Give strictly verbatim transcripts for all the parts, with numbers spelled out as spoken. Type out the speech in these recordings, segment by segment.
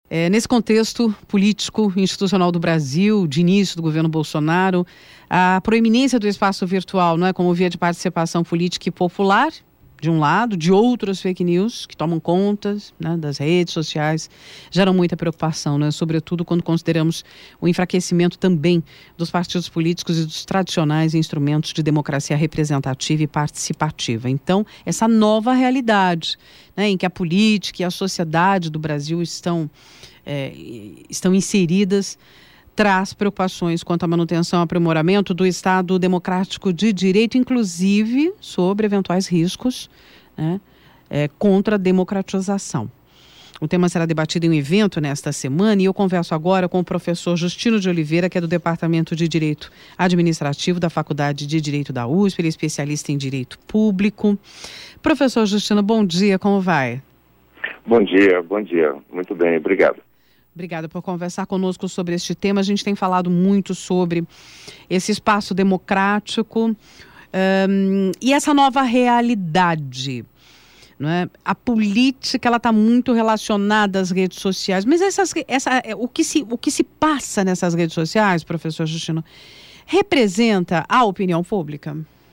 É, nesse contexto político institucional do Brasil, de início do governo Bolsonaro, a proeminência do espaço virtual, não é, como via de participação política e popular, de um lado, de outros fake news que tomam conta, né, das redes sociais, geram muita preocupação, né, sobretudo quando consideramos o enfraquecimento também dos partidos políticos e dos tradicionais instrumentos de democracia representativa e participativa. Então, essa nova realidade, né, em que a política e a sociedade do Brasil estão, é, estão inseridas, traz preocupações quanto à manutenção e aprimoramento do Estado democrático de direito, inclusive sobre eventuais riscos, né, é, contra a democratização. O tema será debatido em um evento nesta semana e eu converso agora com o professor Justino de Oliveira, que é do Departamento de Direito Administrativo da Faculdade de Direito da U S P, ele é especialista em Direito Público. Professor Justino, bom dia, como vai? Bom dia, bom dia. Muito bem, obrigado. Obrigada por conversar conosco sobre este tema. A gente tem falado muito sobre esse espaço democrático um, e essa nova realidade, não é? A política ela está muito relacionada às redes sociais, mas essas, essa, o, que se, o que se passa nessas redes sociais, professor Justino, representa a opinião pública?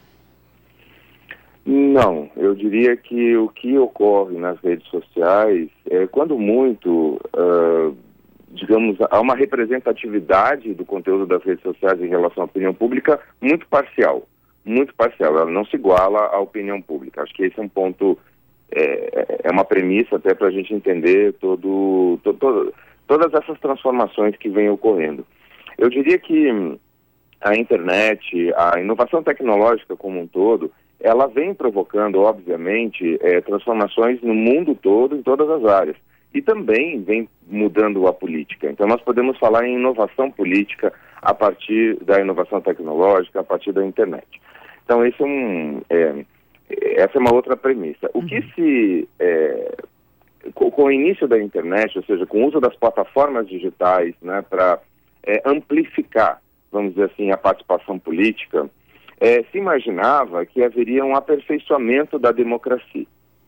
Não, eu diria que o que ocorre nas redes sociais é, quando muito, uh, digamos, há uma representatividade do conteúdo das redes sociais em relação à opinião pública muito parcial, muito parcial, ela não se iguala à opinião pública. Acho que esse é um ponto, é, é uma premissa até para a gente entender todo, to, to, todas essas transformações que vêm ocorrendo. Eu diria que a internet, a inovação tecnológica como um todo, ela vem provocando, obviamente, é, transformações no mundo todo, em todas as áreas. E também vem mudando a política. Então, nós podemos falar em inovação política a partir da inovação tecnológica, a partir da internet. Então, esse é um, é, essa é uma outra premissa. O que se... É, com, com o início da internet, ou seja, com o uso das plataformas digitais, né, para é, amplificar, vamos dizer assim, a participação política, É, se imaginava que haveria um aperfeiçoamento da democracia.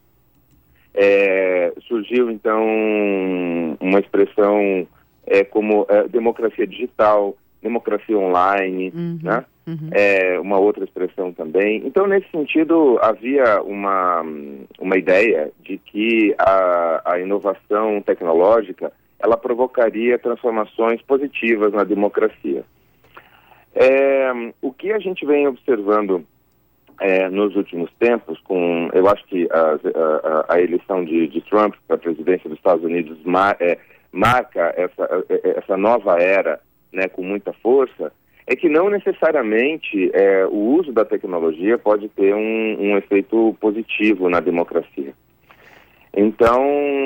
É, surgiu, então, uma expressão é, como é, democracia digital, democracia online, uhum, né? Uhum. É, uma outra expressão também. Então, nesse sentido, havia uma, uma ideia de que a, a inovação tecnológica ela provocaria transformações positivas na democracia. É, o que a gente vem observando é, nos últimos tempos, com, eu acho que a, a, a eleição de, de Trump para a presidência dos Estados Unidos mar, é, marca essa, essa nova era, né, com muita força, é que não necessariamente é, o uso da tecnologia pode ter um, um efeito positivo na democracia. Então,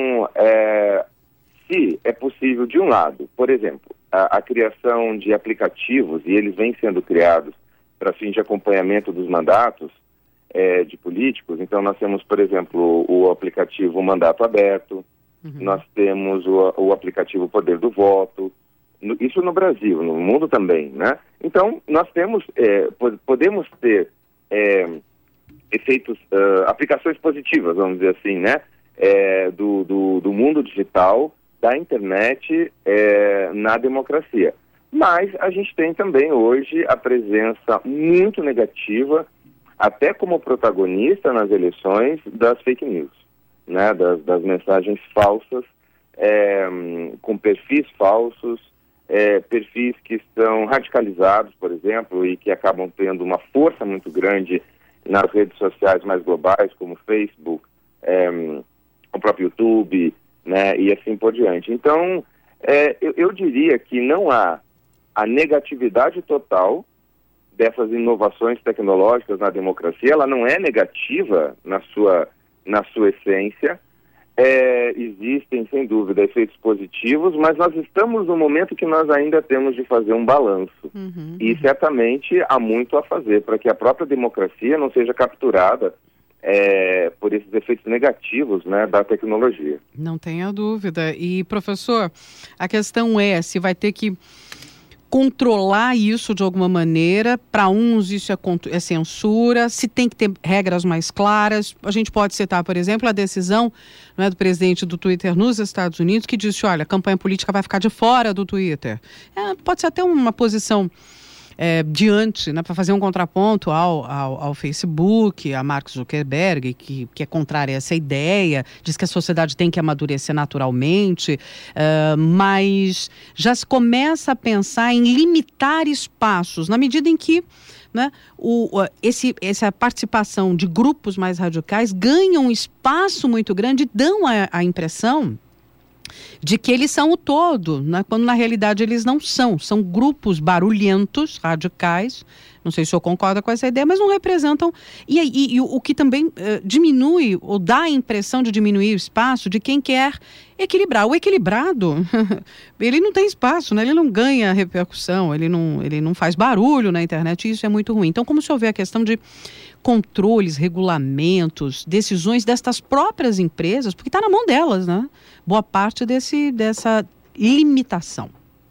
é, se é possível, de um lado, por exemplo, A, a criação de aplicativos, e eles vêm sendo criados para fim de acompanhamento dos mandatos é, de políticos. Então, nós temos, por exemplo, o aplicativo Mandato Aberto, uhum, nós temos o, o aplicativo Poder do Voto, no, isso no Brasil, no mundo também, né? Então, nós temos, é, podemos ter é, efeitos, uh, aplicações positivas, vamos dizer assim, né? É, do, do, do mundo digital, da internet é, na democracia. Mas a gente tem também hoje a presença muito negativa, até como protagonista nas eleições, das fake news, né? das, das mensagens falsas, é, com perfis falsos, é, perfis que estão radicalizados, por exemplo, e que acabam tendo uma força muito grande nas redes sociais mais globais, como o Facebook, é, o próprio YouTube, né, e assim por diante. Então, é, eu, eu diria que não há a negatividade total dessas inovações tecnológicas na democracia, ela não é negativa na sua, na sua essência. É, existem, sem dúvida, efeitos positivos, mas nós estamos no momento que nós ainda temos de fazer um balanço. Uhum, e certamente há muito a fazer para que a própria democracia não seja capturada É, por esses efeitos negativos, né, da tecnologia. Não tenha dúvida. E, professor, a questão é se vai ter que controlar isso de alguma maneira. Para uns isso é, é censura, se tem que ter regras mais claras. A gente pode citar, por exemplo, a decisão, não é, do presidente do Twitter nos Estados Unidos, que disse, olha, a campanha política vai ficar de fora do Twitter. É, pode ser até uma posição é, diante, né, para fazer um contraponto ao, ao, ao Facebook, a Mark Zuckerberg, que, que é contrária a essa ideia, diz que a sociedade tem que amadurecer naturalmente, uh, mas já se começa a pensar em limitar espaços, na medida em que, né, o, esse, essa participação de grupos mais radicais ganha um espaço muito grande e dão a, a impressão de que eles são o todo, né? Quando na realidade eles não são. São grupos barulhentos, radicais, não sei se o senhor concorda com essa ideia, mas não representam, e, e, e o que também uh, diminui, ou dá a impressão de diminuir o espaço de quem quer equilibrar. O equilibrado, ele não tem espaço, né? Ele não ganha repercussão, ele não, ele não faz barulho na internet, e isso é muito ruim. Então, como o senhor vê a questão de controles, regulamentos, decisões destas próprias empresas, porque está na mão delas, né? Boa parte desse, dessa limitação.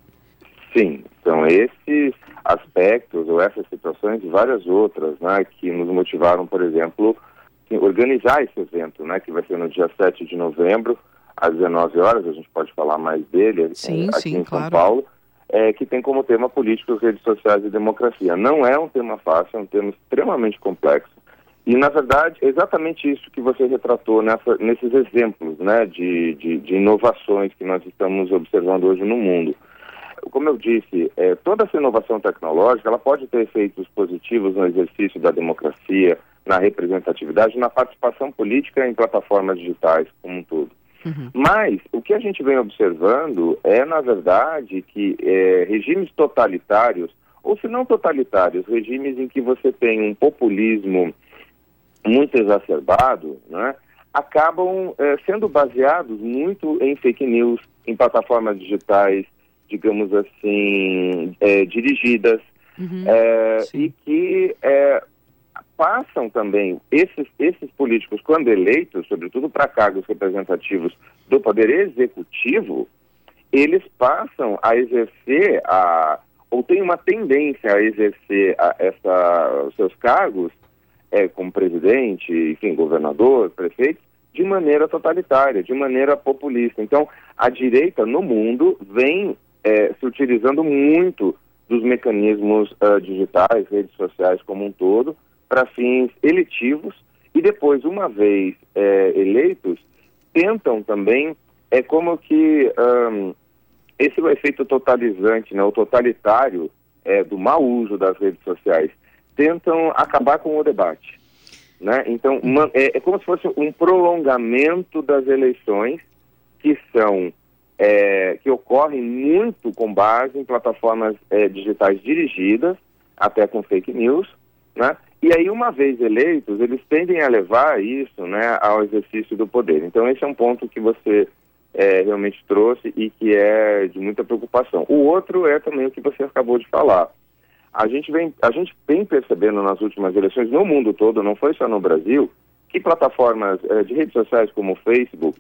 Sim, são esses aspectos ou essas situações e várias outras, né, que nos motivaram, por exemplo, organizar esse evento, né, que vai ser no dia sete de novembro, às dezenove horas, a gente pode falar mais dele, sim, é, aqui sim, em claro. São Paulo, é, que tem como tema políticos, redes sociais e democracia. Não é um tema fácil, é um tema extremamente complexo. E, na verdade, é exatamente isso que você retratou nessa, nesses exemplos, né, de, de, de inovações que nós estamos observando hoje no mundo. Como eu disse, é, toda essa inovação tecnológica, ela pode ter efeitos positivos no exercício da democracia, na representatividade, na participação política em plataformas digitais como um todo. Uhum. Mas o que a gente vem observando é, na verdade, que é, regimes totalitários, ou se não totalitários, regimes em que você tem um populismo muito exacerbado, né, acabam é, sendo baseados muito em fake news, em plataformas digitais, digamos assim, é, dirigidas, uhum, é, e que é, passam também, esses, esses políticos, quando eleitos, sobretudo para cargos representativos do poder executivo, eles passam a exercer, a, ou têm uma tendência a exercer a, essa, os seus cargos, é, como presidente, enfim, governador, prefeito, de maneira totalitária, de maneira populista. Então, a direita no mundo vem É, se utilizando muito dos mecanismos uh, digitais, redes sociais como um todo, para fins eletivos, e depois, uma vez é, eleitos, tentam também, é como que um, esse é o efeito totalizante, né, o totalitário é, do mau uso das redes sociais, tentam acabar com o debate, né? Então, uma, é, é como se fosse um prolongamento das eleições, que são É, que ocorrem muito com base em plataformas é, digitais dirigidas, até com fake news, né? E aí, uma vez eleitos, eles tendem a levar isso, né, ao exercício do poder. Então, esse é um ponto que você é, realmente trouxe e que é de muita preocupação. O outro é também o que você acabou de falar. A gente vem, a gente vem percebendo nas últimas eleições, no mundo todo, não foi só no Brasil, que plataformas é, de redes sociais como o Facebook,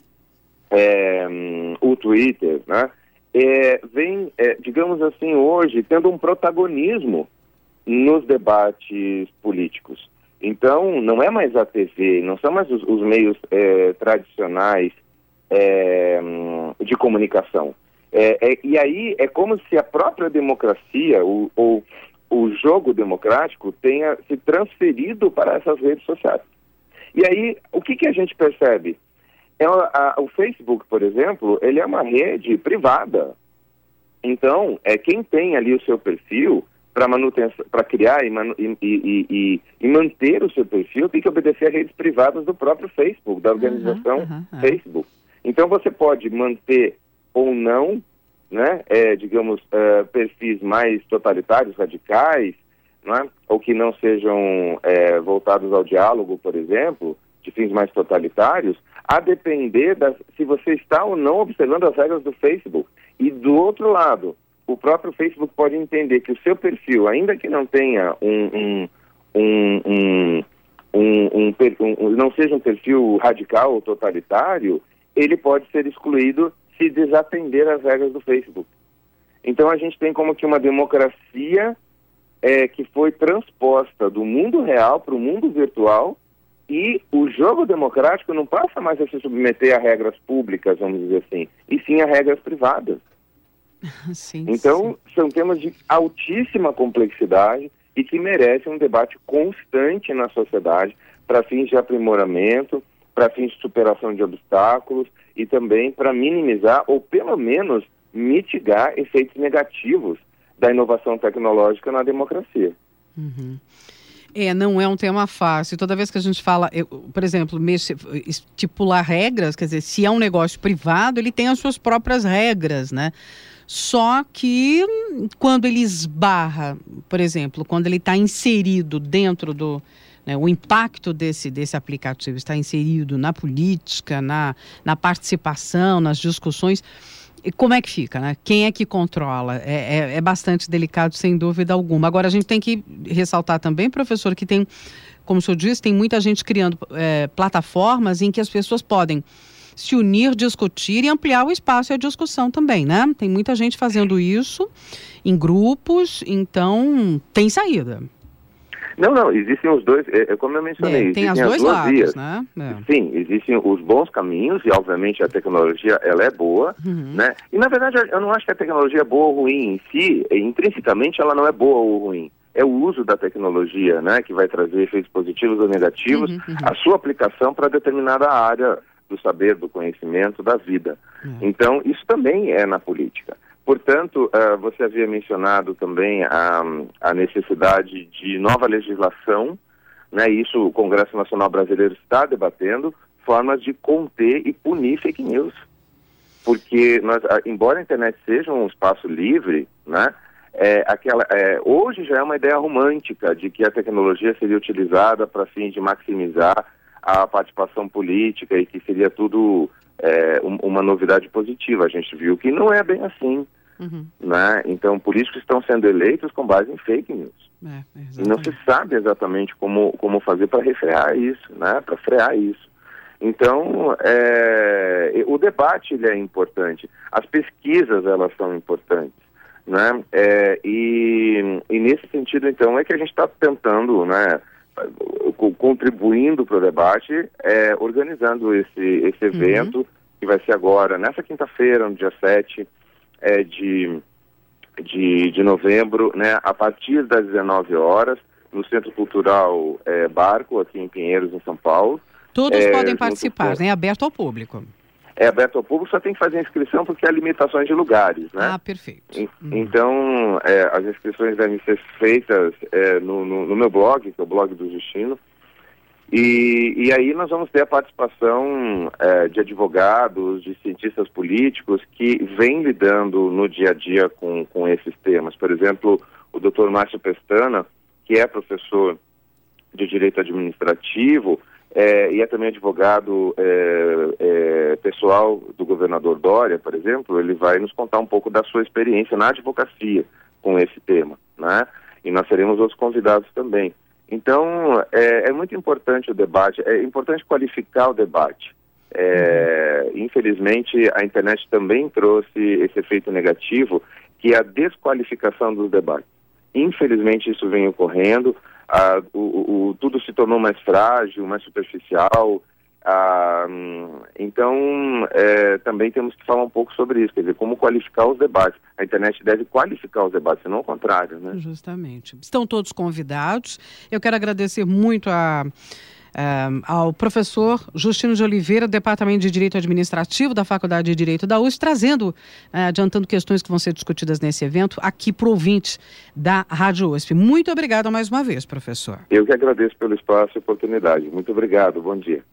É, o Twitter, né, é, vem, é, digamos assim, hoje tendo um protagonismo nos debates políticos. Então, não é mais a T V, não são mais os, os meios é, tradicionais é, de comunicação. É, é, e aí é como se a própria democracia, o, o, o jogo democrático, tenha se transferido para essas redes sociais. E aí, o que, que a gente percebe? É, a, o Facebook, por exemplo, ele é uma rede privada. Então, é quem tem ali o seu perfil para manutenção, para criar e, manu, e, e, e, e manter o seu perfil, tem que obedecer a redes privadas do próprio Facebook, da organização uhum, uhum, Facebook. Então, você pode manter ou não, né, é, digamos, é, perfis mais totalitários, radicais, né, ou que não sejam é, voltados ao diálogo, por exemplo, de fins mais totalitários, a depender das, se você está ou não observando as regras do Facebook. E do outro lado, o próprio Facebook pode entender que o seu perfil, ainda que não tenha um, um, um, um, um, um, um, um não seja um perfil radical ou totalitário, ele pode ser excluído se desatender às regras do Facebook. Então a gente tem como que uma democracia é, que foi transposta do mundo real para o mundo virtual, e o jogo democrático não passa mais a se submeter a regras públicas, vamos dizer assim, e sim a regras privadas. Sim, então, sim. São temas de altíssima complexidade e que merecem um debate constante na sociedade para fins de aprimoramento, para fins de superação de obstáculos e também para minimizar ou pelo menos mitigar efeitos negativos da inovação tecnológica na democracia. Uhum. É, não é um tema fácil. Toda vez que a gente fala, eu, por exemplo, estipular regras, quer dizer, se é um negócio privado, ele tem as suas próprias regras, né? Só que quando ele esbarra, por exemplo, quando ele está inserido dentro do... Né, o impacto desse, desse aplicativo está inserido na política, na, na participação, nas discussões... E como é que fica, né? Quem é que controla? É, é, é bastante delicado, sem dúvida alguma. Agora, a gente tem que ressaltar também, professor, que tem, como o senhor disse, tem muita gente criando é, plataformas em que as pessoas podem se unir, discutir e ampliar o espaço e a discussão também, né? Tem muita gente fazendo isso em grupos, então tem saída. Não, não, existem os dois, é, como eu mencionei, é, tem existem as, as dois duas lados, vias. Né? É. Sim, existem os bons caminhos e, obviamente, a tecnologia, ela é boa, uhum. né? E, na verdade, eu não acho que a tecnologia é boa ou ruim em si, intrinsecamente ela não é boa ou ruim. É o uso da tecnologia, né, que vai trazer efeitos positivos ou negativos, uhum, uhum. a sua aplicação para determinada área do saber, do conhecimento, da vida. Uhum. Então, isso também é na política. Portanto, uh, você havia mencionado também a, a necessidade de nova legislação, né? Isso o Congresso Nacional Brasileiro está debatendo, formas de conter e punir fake news. Porque, nós, embora a internet seja um espaço livre, né? É, aquela, é, hoje já é uma ideia romântica de que a tecnologia seria utilizada para fins de maximizar a participação política e que seria tudo... É, uma novidade positiva. A gente viu que não é bem assim. Uhum. Né? Então, políticos estão sendo eleitos com base em fake news. É, e não se sabe exatamente como, como fazer para refrear isso, né? Para frear isso. Então, é, o debate ele é importante. As pesquisas, elas são importantes. Né? É, e, e nesse sentido, então, é que a gente está tentando, né, contribuindo para o debate, é, organizando esse, esse evento, uhum. que vai ser agora, nessa quinta-feira, no dia sete é, de, de, de novembro, né, a partir das dezenove horas, no Centro Cultural é, Barco, aqui em Pinheiros, em São Paulo. Todos é, podem participar, com... né? É aberto ao público. É aberto ao público, só tem que fazer inscrição porque há limitações de lugares, né? Ah, perfeito. Uhum. Então, é, as inscrições devem ser feitas é, no, no, no meu blog, que é o blog do Justino, e, e aí nós vamos ter a participação é, de advogados, de cientistas políticos que vêm lidando no dia a dia com, com esses temas. Por exemplo, o doutor Márcio Pestana, que é professor de Direito Administrativo, É, e é também advogado é, é, pessoal do governador Dória, por exemplo. Ele vai nos contar um pouco da sua experiência na advocacia com esse tema, né? E nós teremos outros convidados também. Então, é, é muito importante o debate, é importante qualificar o debate. É, infelizmente, a internet também trouxe esse efeito negativo, que é a desqualificação dos debates. Infelizmente, isso vem ocorrendo. Ah, o, o, tudo se tornou mais frágil, mais superficial. Ah, então, é, também temos que falar um pouco sobre isso, quer dizer, como qualificar os debates. A internet deve qualificar os debates, não o contrário, né? Justamente. Estão todos convidados. Eu quero agradecer muito a... Um, ao professor Justino de Oliveira, do Departamento de Direito Administrativo da Faculdade de Direito da U S P, trazendo, uh, adiantando questões que vão ser discutidas nesse evento aqui para o ouvinte da Rádio U S P. Muito obrigada mais uma vez, professor. Eu que agradeço pelo espaço e oportunidade. Muito obrigado, bom dia.